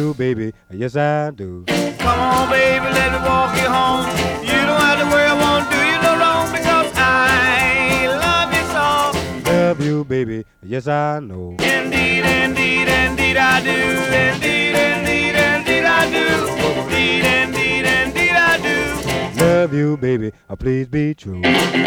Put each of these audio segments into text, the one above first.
you, baby. Yes, I do. Come on, baby, let me walk you home. You don't have to worry, I won't do you no wrong because I love you so. Love you, baby. Yes, I know. Indeed, indeed, indeed I do. Indeed, indeed, indeed I do. Indeed, indeed, indeed I do. Love you, baby. Please be true.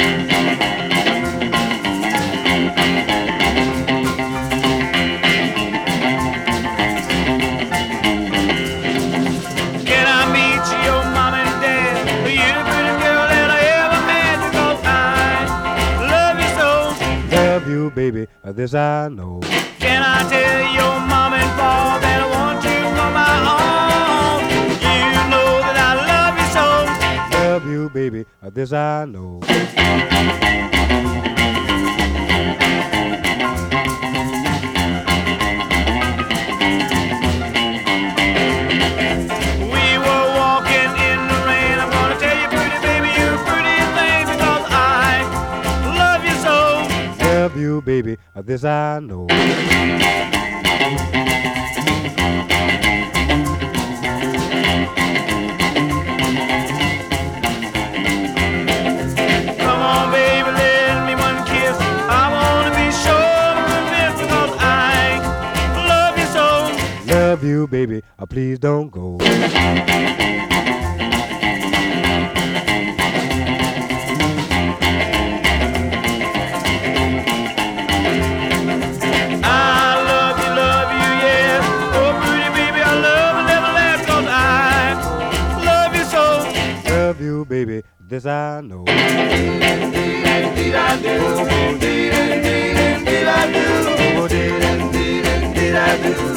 Love you, baby, this I know. Can I tell your mom and pa that I want you on my own? You know that I love you so. Love you, baby, this I know. We were walking in the rain. I'm gonna tell you, pretty baby, you're a pretty thing because I love you so. Love you, baby, this I know. Come on, baby, let me one kiss. I wanna be sure I'm convinced because I love you so. Love you, baby, please don't go. Love you, baby, this I know. Indeed, indeed I do. Indeed, indeed, indeed I do. Indeed, indeed, indeed I do.